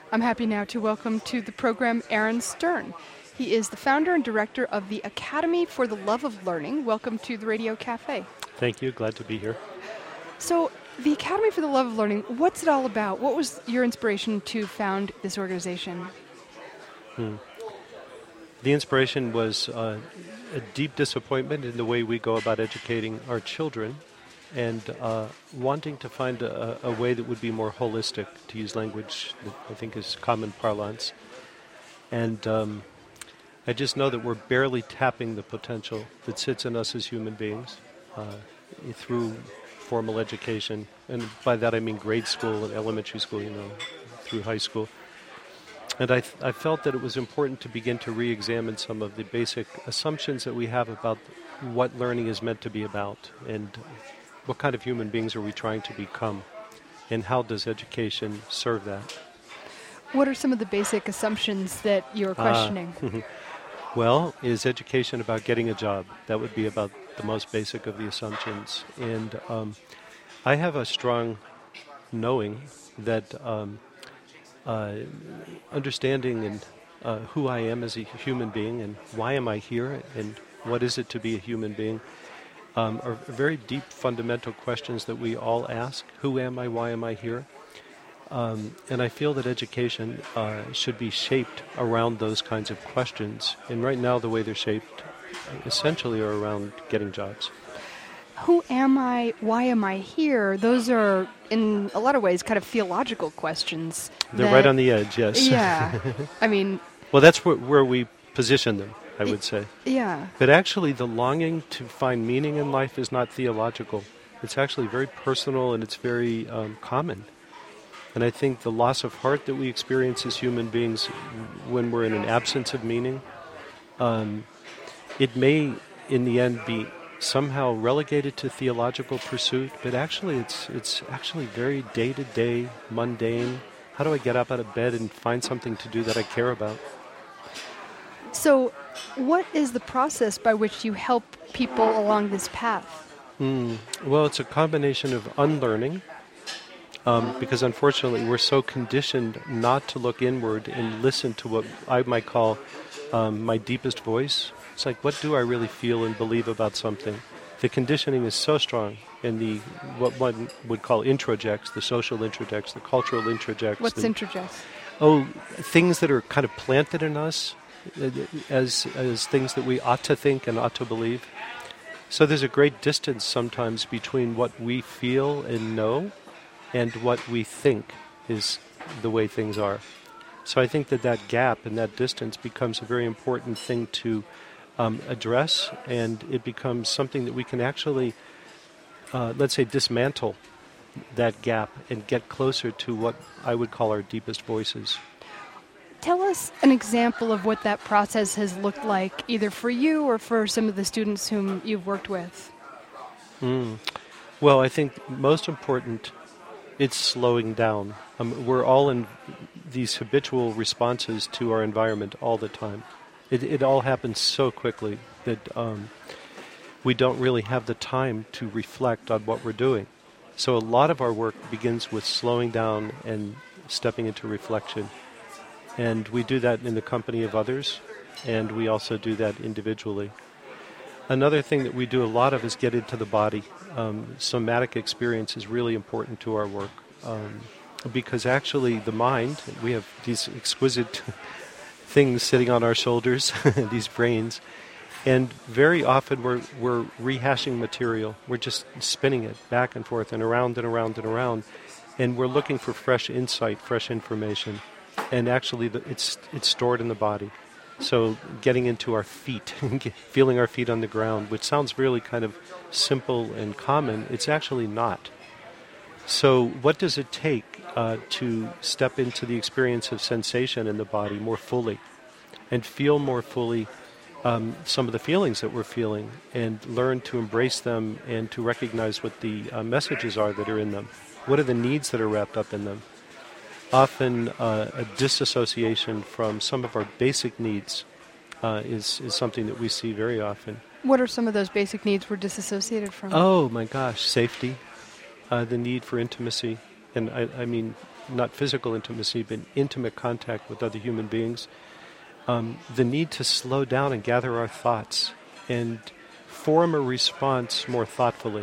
I'm happy now to welcome to the program Aaron Stern. He is the founder and director of the Academy for the Love of Learning. Welcome to the Radio Cafe. Thank you. Glad to be here. So, the Academy for the Love of Learning, what's it all about? What was your inspiration to found this organization? The inspiration was a deep disappointment in the way we go about educating our children and wanting to find a way that would be more holistic, to use language that I think is common parlance. And I just know that we're barely tapping the potential that sits in us as human beings through formal education. And by that I mean grade school and elementary school, through high school. And I felt that it was important to begin to re-examine some of the basic assumptions that we have about what learning is meant to be about and what kind of human beings are we trying to become and how does education serve that. What are some of the basic assumptions that you're questioning? Well, is education about getting a job? That would be about the most basic of the assumptions. And I have a strong knowing that understanding and who I am as a human being and why am I here and what is it to be a human being are very deep fundamental questions that we all ask. Who am I? Why am I here? And I feel that education should be shaped around those kinds of questions. And right now the way they're shaped essentially are around getting jobs. Who am I? Why am I here? Those are, in a lot of ways, kind of theological questions. They're right on the edge, yes. Yeah. I mean... Well, that's where we position them, I would say. Yeah. But actually, the longing to find meaning in life is not theological. It's actually very personal and it's very common. And I think the loss of heart that we experience as human beings when we're in an absence of meaning, it may, in the end, be somehow relegated to theological pursuit, but actually it's actually very day-to-day, mundane. How do I get up out of bed and find something to do that I care about? So what is the process by which you help people along this path? Well, it's a combination of unlearning, because unfortunately we're so conditioned not to look inward and listen to what I might call my deepest voice. It's like, what do I really feel and believe about something? The conditioning is so strong in the what one would call introjects, the social introjects, the cultural introjects. What's introjects? Oh, things that are kind of planted in us as things that we ought to think and ought to believe. So there's a great distance sometimes between what we feel and know and what we think is the way things are. So I think that gap and that distance becomes a very important thing to address, and it becomes something that we can actually, let's say, dismantle that gap and get closer to what I would call our deepest voices. Tell us an example of what that process has looked like, either for you or for some of the students whom you've worked with. Well, I think most important, it's slowing down. We're all in these habitual responses to our environment all the time. It all happens so quickly that we don't really have the time to reflect on what we're doing. So a lot of our work begins with slowing down and stepping into reflection. And we do that in the company of others, and we also do that individually. Another thing that we do a lot of is get into the body. Somatic experience is really important to our work because actually the mind, we have these exquisite things sitting on our shoulders, these brains, and very often we're rehashing material. We're just spinning it back and forth and around and around and around, and we're looking for fresh insight, fresh information, and actually it's stored in the body. So getting into our feet, feeling our feet on the ground, which sounds really kind of simple and common, it's actually not. So what does it take to step into the experience of sensation in the body more fully and feel more fully some of the feelings that we're feeling and learn to embrace them and to recognize what the messages are that are in them? What are the needs that are wrapped up in them? Often a disassociation from some of our basic needs is something that we see very often. What are some of those basic needs we're disassociated from? Oh my gosh, safety, the need for intimacy. And I mean, not physical intimacy, but intimate contact with other human beings, the need to slow down and gather our thoughts and form a response more thoughtfully.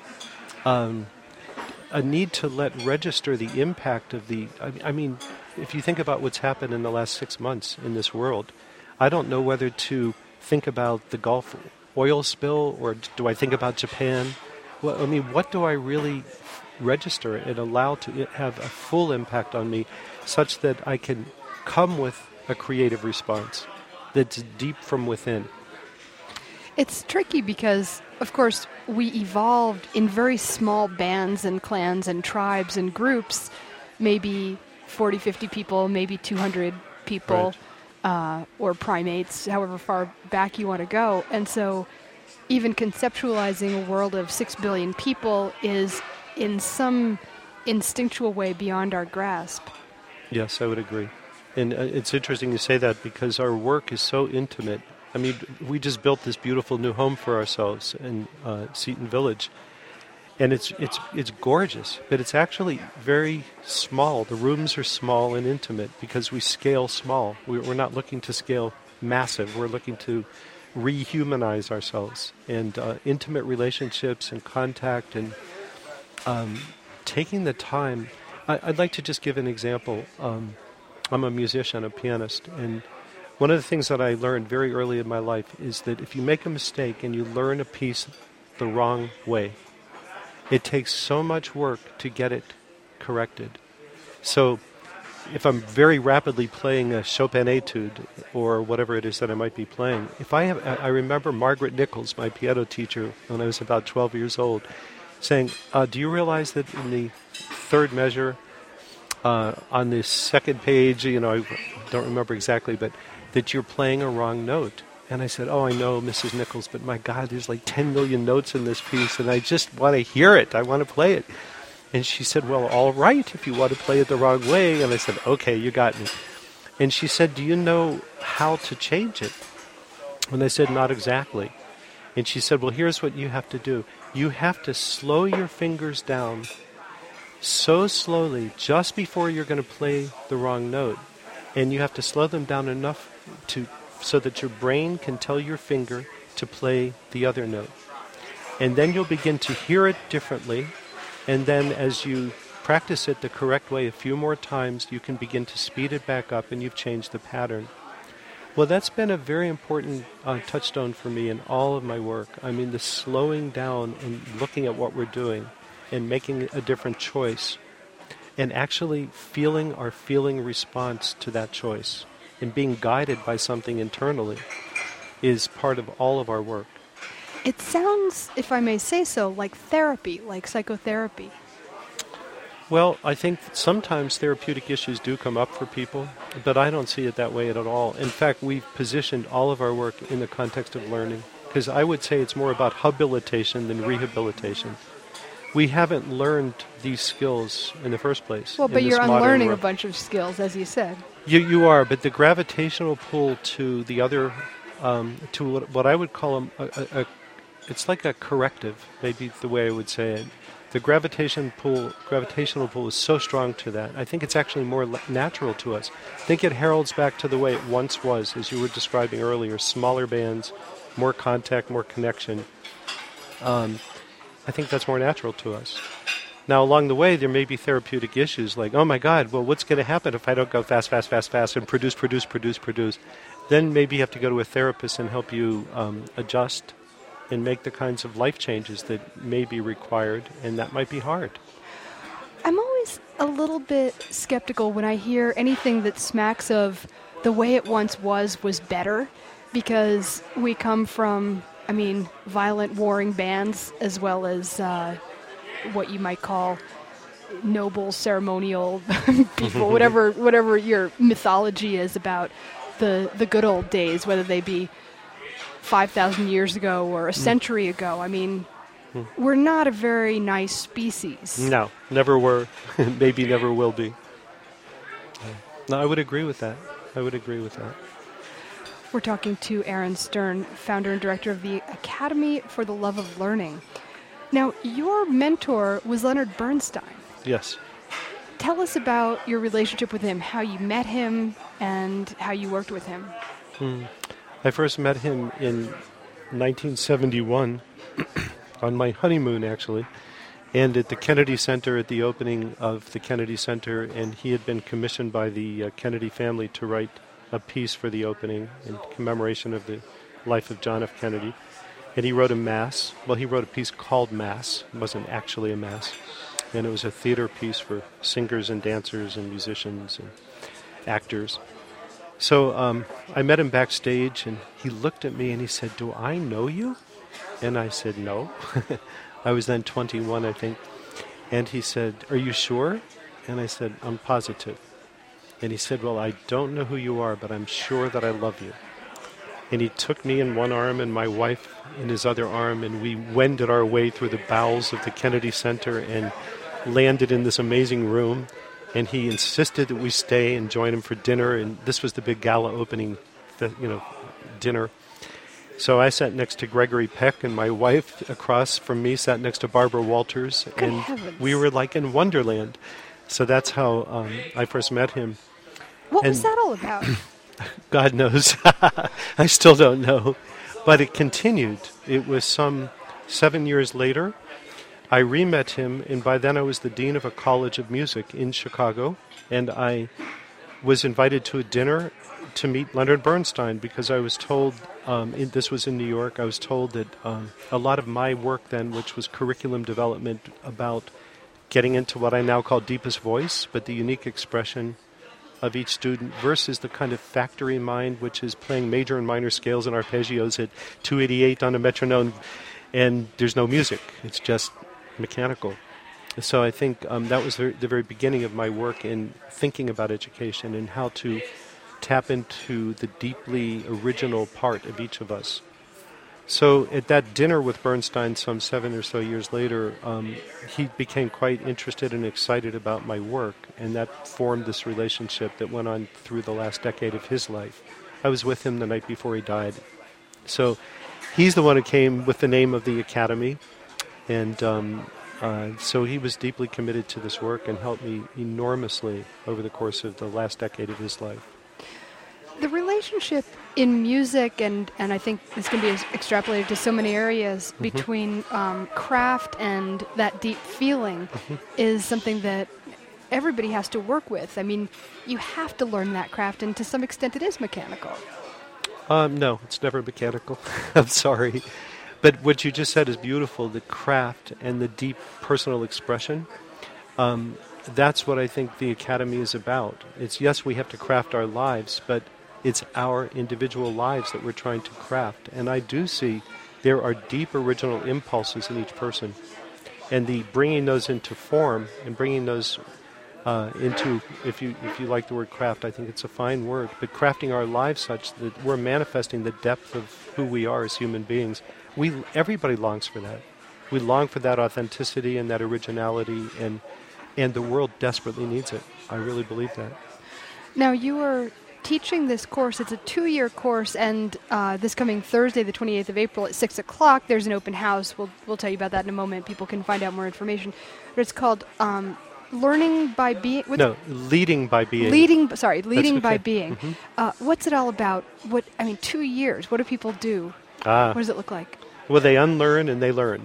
A need to let register the impact of I mean, if you think about what's happened in the last 6 months in this world, I don't know whether to think about the Gulf oil spill or do I think about Japan. Well, I mean, what do I really register and allow to have a full impact on me such that I can come with a creative response that's deep from within? It's tricky because, of course, we evolved in very small bands and clans and tribes and groups, maybe 40, 50 people, maybe 200 people, or primates, however far back you want to go. And so even conceptualizing a world of 6 billion people is in some instinctual way beyond our grasp. Yes, I would agree. And it's interesting you say that because our work is so intimate. I mean, we just built this beautiful new home for ourselves in Seton Village, and it's gorgeous, but it's actually very small. The rooms are small and intimate because we scale small. We're not looking to scale massive. We're looking to rehumanize ourselves, and intimate relationships and contact and taking the time. I'd like to just give an example. I'm a musician, a pianist, and one of the things that I learned very early in my life is that if you make a mistake and you learn a piece the wrong way, it takes so much work to get it corrected. So if I'm very rapidly playing a Chopin etude or whatever it is that I might be playing, I remember Margaret Nichols, my piano teacher, when I was about 12 years old, saying, do you realize that in the third measure on this second page, I don't remember exactly, but that you're playing a wrong note? And I said, oh, I know, Mrs. Nichols, but my God, there's like 10 million notes in this piece, and I just want to hear it. I want to play it. And she said, well, all right, if you want to play it the wrong way. And I said, okay, you got me. And she said, do you know how to change it? And I said, not exactly. And she said, well, here's what you have to do. You have to slow your fingers down so slowly just before you're going to play the wrong note. And you have to slow them down enough so that your brain can tell your finger to play the other note. And then you'll begin to hear it differently. And then as you practice it the correct way a few more times, you can begin to speed it back up and you've changed the pattern. Well, that's been a very important touchstone for me in all of my work. I mean, the slowing down and looking at what we're doing and making a different choice and actually feeling our feeling response to that choice and being guided by something internally is part of all of our work. It sounds, if I may say so, like therapy, like psychotherapy. Well, I think sometimes therapeutic issues do come up for people, but I don't see it that way at all. In fact, we've positioned all of our work in the context of learning, because I would say it's more about habilitation than rehabilitation. We haven't learned these skills in the first place. Well, but you're unlearning a bunch of skills, as you said. You are, but the gravitational pull to the other, to what I would call it's like a corrective, maybe the way I would say it. The gravitational pull is so strong to that. I think it's actually more natural to us. I think it heralds back to the way it once was, as you were describing earlier, smaller bands, more contact, more connection. I think that's more natural to us. Now, along the way, there may be therapeutic issues like, oh my God, well, what's going to happen if I don't go fast, and produce? Then maybe you have to go to a therapist and help you adjust and make the kinds of life changes that may be required, and that might be hard. I'm always a little bit skeptical when I hear anything that smacks of the way it once was better, because we come from, violent warring bands as well as what you might call noble ceremonial people, whatever your mythology is about the good old days, whether they be 5,000 years ago or a century ago. We're not a very nice species. No, never were. Maybe never will be. No, I would agree with that. We're talking to Aaron Stern, founder and director of the Academy for the Love of Learning. Now, your mentor was Leonard Bernstein. Yes. Tell us about your relationship with him, how you met him, and how you worked with him. I first met him in 1971 on my honeymoon, actually, and at the Kennedy Center, at the opening of the Kennedy Center, and he had been commissioned by the Kennedy family to write a piece for the opening in commemoration of the life of John F. Kennedy. And he wrote a mass. Well, he wrote a piece called Mass. It wasn't actually a mass. And it was a theater piece for singers and dancers and musicians and actors. So I met him backstage, and he looked at me and he said, "Do I know you?" And I said, "No." I was then 21, I think. And he said, "Are you sure?" And I said, "I'm positive." And he said, "Well, I don't know who you are, but I'm sure that I love you." And he took me in one arm and my wife in his other arm, and we wended our way through the bowels of the Kennedy Center and landed in this amazing room. And he insisted that we stay and join him for dinner, and this was the big gala opening, dinner. So I sat next to Gregory Peck, and my wife across from me sat next to Barbara Walters, Good and heavens. we were like in Wonderland. So that's how I first met him. What was that all about? God knows. I still don't know. But it continued. It was some 7 years later. I re-met him, and by then I was the dean of a college of music in Chicago, and I was invited to a dinner to meet Leonard Bernstein because I was told, this was in New York, I was told that a lot of my work then, which was curriculum development about getting into what I now call deepest voice, but the unique expression of each student versus the kind of factory mind, which is playing major and minor scales and arpeggios at 288 on a metronome, and there's no music. It's just mechanical. So I think that was the very beginning of my work in thinking about education and how to tap into the deeply original part of each of us. So at that dinner with Bernstein some 7 or so years later, he became quite interested and excited about my work, and that formed this relationship that went on through the last decade of his life. I was with him the night before he died. So he's the one who came with the name of the Academy, and so he was deeply committed to this work and helped me enormously over the course of the last decade of his life. The relationship in music, and I think this can be extrapolated to so many areas, between craft and that deep feeling is something that everybody has to work with. I mean, you have to learn that craft, and to some extent it is mechanical. No, it's never mechanical. I'm sorry. But what you just said is beautiful, the craft and the deep personal expression. That's what I think the Academy is about. It's, yes, we have to craft our lives, but it's our individual lives that we're trying to craft. And I do see there are deep original impulses in each person. And the bringing those into form and bringing those into, if you like the word craft, I think it's a fine word, but crafting our lives such that we're manifesting the depth of who we are as human beings. Everybody longs for that. We long for that authenticity and that originality, and the world desperately needs it. I really believe that. Now, you are teaching this course. It's a 2-year course, and this coming Thursday, the 28th of April at 6 o'clock, there's an open house. We'll tell you about that in a moment. People can find out more information. But it's called Learning by Being. Leading by Being. Leading by okay. Being. What's it all about? 2 years. What do people do? What does it look like? Well, they unlearn and they learn.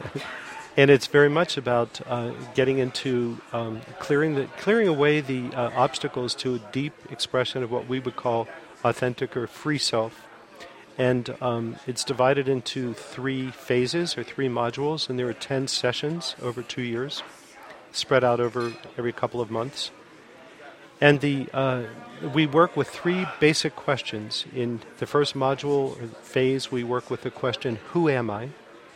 And it's very much about getting into clearing away the obstacles to a deep expression of what we would call authentic or free self. And it's divided into 3 phases or 3 modules, and there are 10 sessions over 2 years, spread out over every couple of months. And we work with 3 basic questions. In the first module phase, we work with the question, who am I?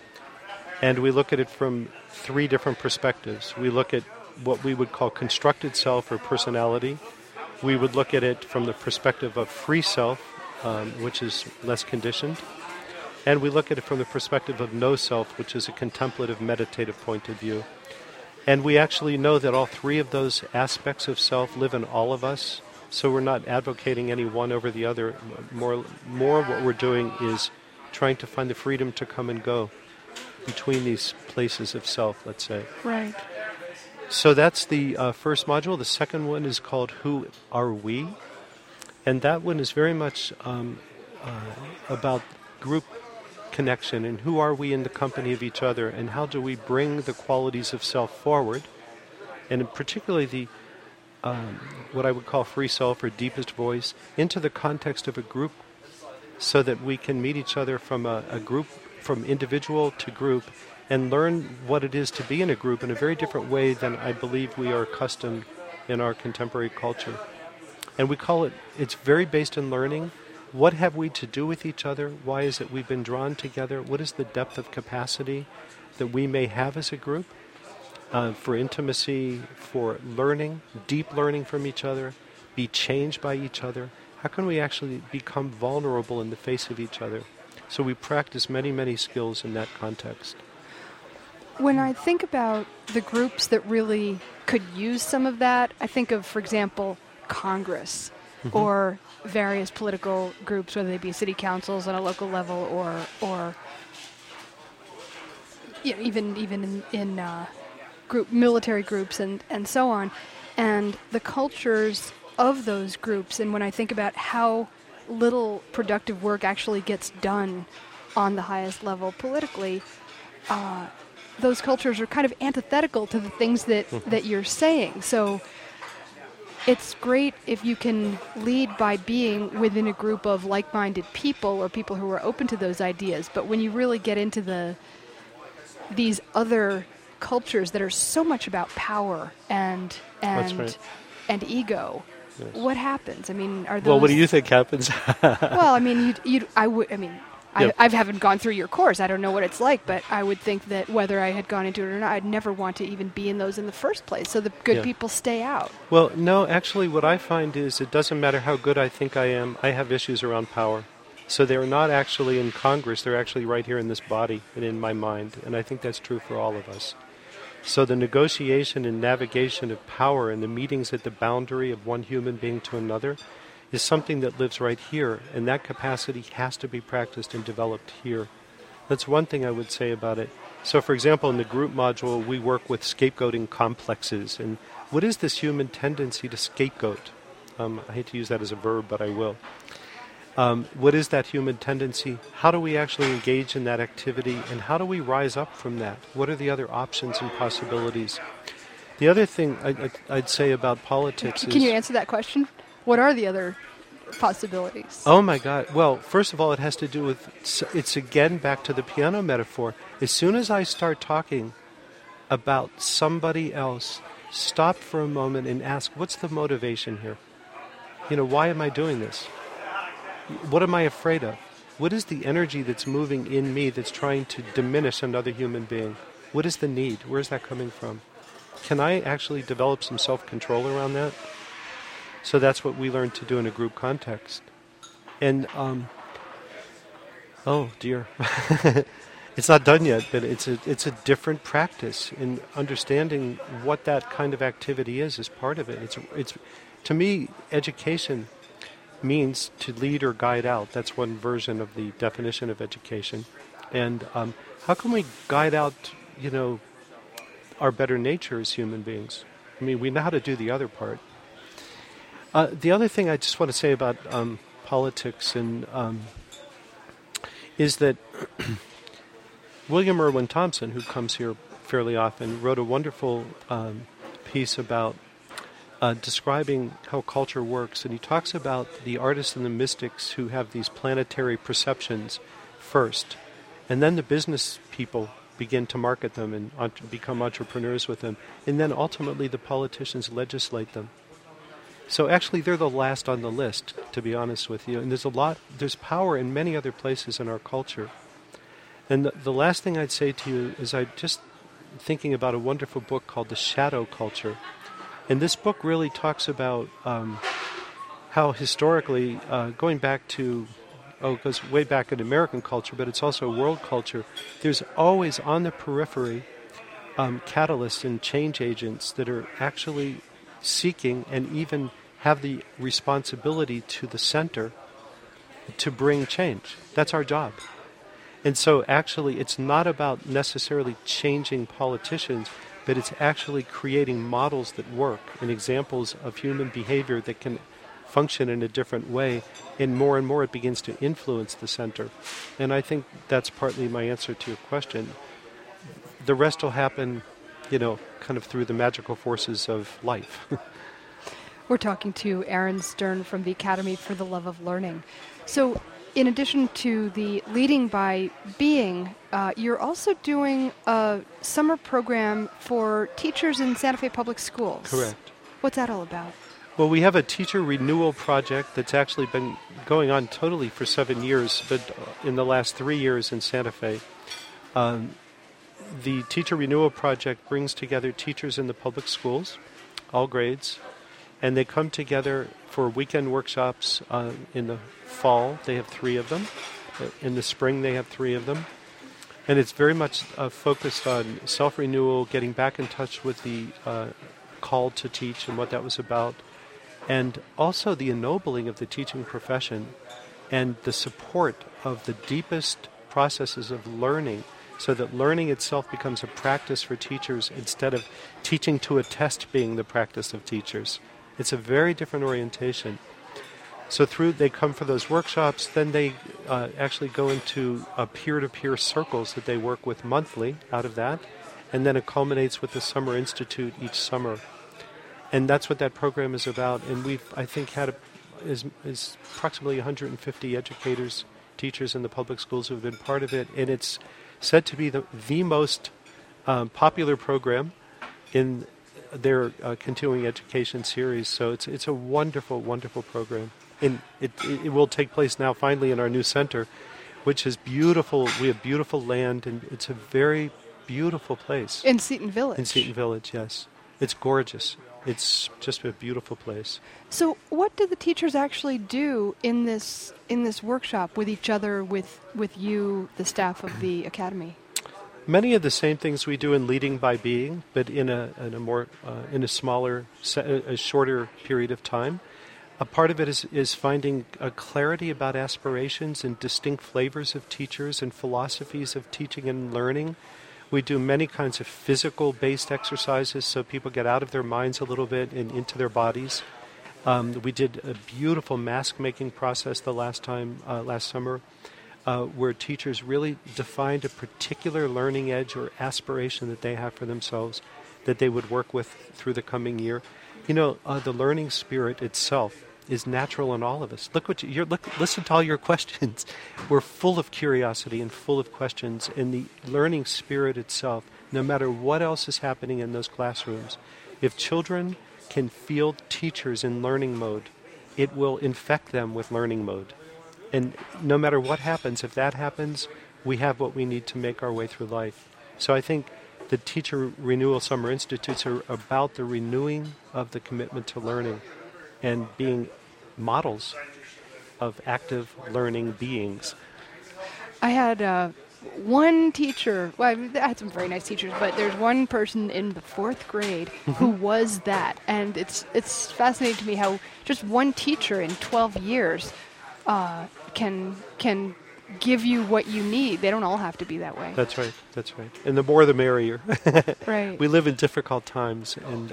And we look at it from 3 different perspectives. We look at what we would call constructed self or personality. We would look at it from the perspective of free self, which is less conditioned. And we look at it from the perspective of no self, which is a contemplative, meditative point of view. And we actually know that all 3 of those aspects of self live in all of us. So we're not advocating any one over the other. More what we're doing is trying to find the freedom to come and go between these places of self, let's say. Right. So that's the first module. The second one is called Who Are We? And that one is very much about group connection and who are we in the company of each other and how do we bring the qualities of self forward, and particularly the what I would call free self or deepest voice into the context of a group, so that we can meet each other from a group, from individual to group, and learn what it is to be in a group in a very different way than I believe we are accustomed in our contemporary culture. And we call it, it's very based in learning. What have we to do with each other? Why is it we've been drawn together? What is the depth of capacity that we may have as a group for intimacy, for learning, deep learning from each other, be changed by each other? How can we actually become vulnerable in the face of each other? So we practice many, many skills in that context. When I think about the groups that really could use some of that, I think of, for example, Congress or various political groups, whether they be city councils on a local level or even in group military groups and so on, and the cultures of those groups. And when I think about how little productive work actually gets done on the highest level politically, those cultures are kind of antithetical to the things that you're saying. So it's great if you can lead by being within a group of like-minded people or people who are open to those ideas. But when you really get into these other cultures that are so much about power and Right. and ego, Yes. what happens? I mean, are those? Well, what do you think happens? Well, I mean, Yeah. I haven't gone through your course. I don't know what it's like, but I would think that whether I had gone into it or not, I'd never want to even be in those in the first place. So the good Yeah. people stay out. Well, no, actually what I find is it doesn't matter how good I think I am, I have issues around power. So they're not actually in Congress, they're actually right here in this body and in my mind, and I think that's true for all of us. So the negotiation and navigation of power and the meetings at the boundary of one human being to another is something that lives right here, and that capacity has to be practiced and developed here. That's one thing I would say about it. So, for example, in the group module, we work with scapegoating complexes. And what is this human tendency to scapegoat? I hate to use that as a verb, but I will. What is that human tendency? How do we actually engage in that activity? And how do we rise up from that? What are the other options and possibilities? The other thing I'd say about politics is... Can you answer that question? What are the other possibilities? Oh my God. Well, first of all, it has to do with, it's again back to the piano metaphor. As soon as I start talking about somebody else, stop for a moment and ask, what's the motivation here? Why am I doing this? What am I afraid of? What is the energy that's moving in me that's trying to diminish another human being? What is the need? Where is that coming from? Can I actually develop some self-control around that? So that's what we learn to do in a group context. And, oh dear, it's not done yet, but it's a different practice in understanding what that kind of activity is part of it. It's to me, education means to lead or guide out. That's one version of the definition of education. And how can we guide out, our better nature as human beings? I mean, we know how to do the other part. The other thing I just want to say about politics and is that William Irwin Thompson, who comes here fairly often, wrote a wonderful piece about describing how culture works, and he talks about the artists and the mystics who have these planetary perceptions first, and then the business people begin to market them and become entrepreneurs with them, and then ultimately the politicians legislate them. So actually, they're the last on the list, to be honest with you. And there's power in many other places in our culture. And the last thing I'd say to you is I'm just thinking about a wonderful book called The Shadow Culture. And this book really talks about how historically, going back to, it goes way back in American culture, but it's also world culture, there's always on the periphery catalysts and change agents that are actually seeking and even have the responsibility to the center to bring change. That's our job. And so actually it's not about necessarily changing politicians, but it's actually creating models that work and examples of human behavior that can function in a different way, and more it begins to influence the center. And I think that's partly my answer to your question. The rest will happen, kind of through the magical forces of life. We're talking to Aaron Stern from the Academy for the Love of Learning. So in addition to the Leading by Being, you're also doing a summer program for teachers in Santa Fe Public Schools. Correct. What's that all about? Well, we have a teacher renewal project that's actually been going on totally for 7 years, but in the last 3 years in Santa Fe. The teacher renewal project brings together teachers in the public schools, all grades, and they come together for weekend workshops in the fall. They have 3 of them. In the spring, they have 3 of them. And it's very much focused on self-renewal, getting back in touch with the call to teach and what that was about, and also the ennobling of the teaching profession and the support of the deepest processes of learning, so that learning itself becomes a practice for teachers instead of teaching to a test being the practice of teachers. It's a very different orientation. So they come for those workshops, then they actually go into peer-to-peer circles that they work with monthly out of that, and then it culminates with the Summer Institute each summer. And that's what that program is about. And we've, I think, had is approximately 150 educators, teachers in the public schools who have been part of it. And it's said to be the most popular program in their continuing education series. So it's a wonderful, wonderful program. And it will take place now finally in our new center, which is beautiful. We have beautiful land, and it's a very beautiful place. In Seton Village. In Seton Village, yes. It's gorgeous. It's just a beautiful place. So what do the teachers actually do in this workshop with each other, with you, the staff of the Academy? Many of the same things we do in Leading by Being, but in a smaller, a shorter period of time. A part of it is finding a clarity about aspirations and distinct flavors of teachers and philosophies of teaching and learning. We do many kinds of physical-based exercises so people get out of their minds a little bit and into their bodies. We did a beautiful mask-making process last summer, where teachers really defined a particular learning edge or aspiration that they have for themselves that they would work with through the coming year. The learning spirit itself is natural in all of us. Listen to all your questions. We're full of curiosity and full of questions, and the learning spirit itself, no matter what else is happening in those classrooms, if children can feel teachers in learning mode, it will infect them with learning mode. And no matter what happens, if that happens, we have what we need to make our way through life. So I think the Teacher Renewal Summer Institutes are about the renewing of the commitment to learning and being models of active learning beings. I had one teacher, well, I had some very nice teachers, but there's one person in the 4th grade who was that. And it's fascinating to me how just one teacher in 12 years can give you what you need. They don't all have to be that way. That's right. And the more the merrier. Right. We live in difficult times, and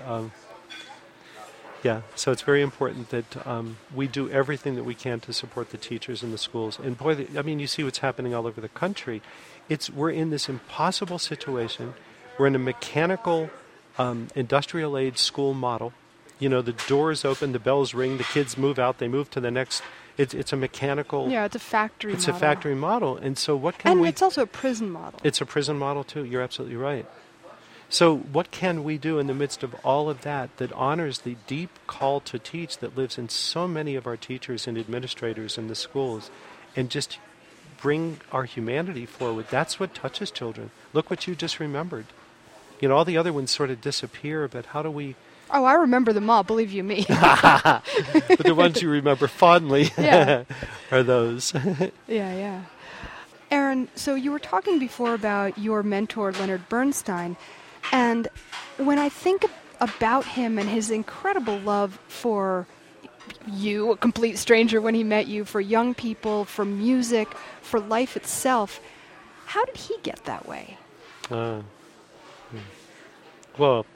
so it's very important that we do everything that we can to support the teachers in the schools. And boy, you see what's happening all over the country. We're in this impossible situation. We're in a mechanical, industrial age school model. The doors open, the bells ring, the kids move out, they move to the next. It's a mechanical. Yeah, it's a factory model. It's a factory model. And so what can And it's also a prison model. It's a prison model, too. You're absolutely right. So what can we do in the midst of all of that honors the deep call to teach that lives in so many of our teachers and administrators in the schools, and just bring our humanity forward? That's what touches children. Look what you just remembered. All the other ones sort of disappear, but how do we... Oh, I remember them all, believe you me. But the ones you remember fondly are those. Yeah. Aaron, so you were talking before about your mentor, Leonard Bernstein, and when I think about him and his incredible love for you, a complete stranger when he met you, for young people, for music, for life itself, how did he get that way? Well,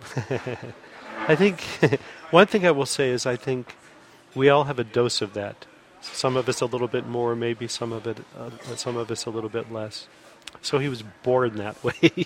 I think one thing I will say is I think we all have a dose of that. Some of us a little bit more, maybe some of us a little bit less. So he was born that way.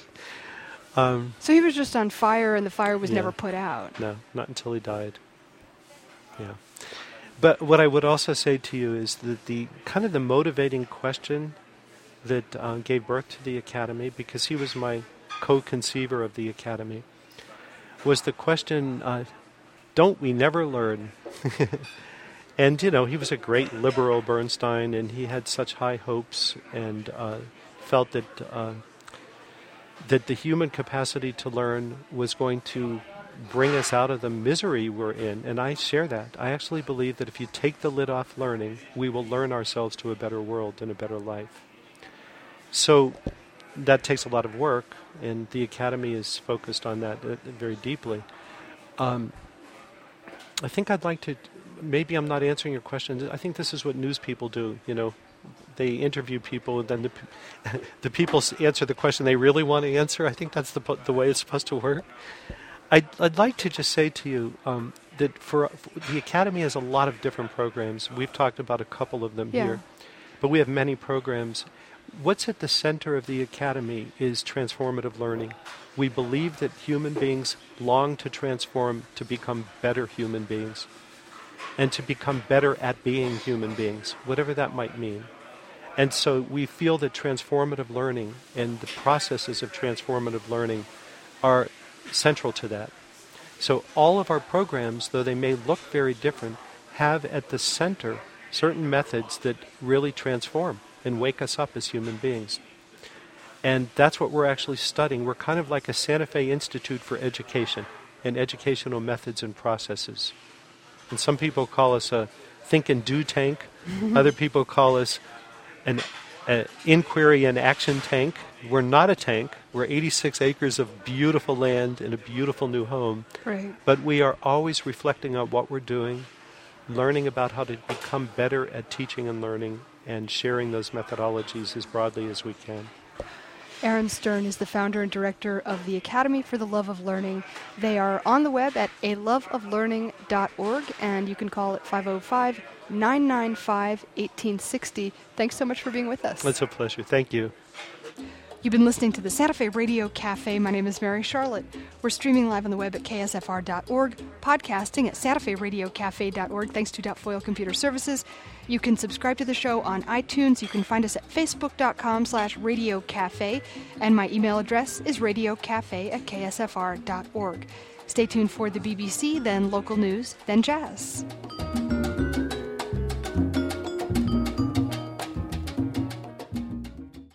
So he was just on fire, and the fire was Yeah. never put out. No, not until he died. Yeah. But what I would also say to you is that the kind of the motivating question that gave birth to the Academy, because he was my co-conceiver of the Academy, was the question, don't we never learn? And, you know, he was a great liberal, Bernstein, and he had such high hopes and felt that that the human capacity to learn was going to bring us out of the misery we're in. And I share that. I actually believe that if you take the lid off learning, we will learn ourselves to a better world and a better life. So that takes a lot of work, and the Academy is focused on that very deeply. I think I'd like to, maybe I'm not answering your question. I think this is what news people do, you know. They interview people, and then the people answer the question they really want to answer. I think that's the way it's supposed to work. I'd like to just say to you that for the Academy has a lot of different programs. We've talked about a couple of them here, but we have many programs. What's at the center of the Academy is transformative learning. We believe that human beings long to transform to become better human beings and to become better at being human beings, whatever that might mean. And so we feel that transformative learning and the processes of transformative learning are central to that. So all of our programs, though they may look very different, have at the center certain methods that really transform and wake us up as human beings. And that's what we're actually studying. We're kind of like a Santa Fe Institute for Education and educational methods and processes. And some people call us a think and do tank. Other people call us an inquiry and action tank. We're not a tank. We're 86 acres of beautiful land in a beautiful new home. Right. But we are always reflecting on what we're doing, learning about how to become better at teaching and learning, and sharing those methodologies as broadly as we can. Aaron Stern is the founder and director of the Academy for the Love of Learning. They are on the web at aloveoflearning.org, and you can call it 505-995-1860. Thanks so much for being with us. It's a pleasure. Thank you. You've been listening to the Santa Fe Radio Cafe. My name is Mary Charlotte. We're streaming live on the web at ksfr.org, podcasting at santaferadiocafe.org, thanks to Foil Computer Services. You can subscribe to the show on iTunes. You can find us at facebook.com/radiocafe, and my email address is radiocafe@ksfr.org. Stay tuned for the BBC, then local news, then jazz.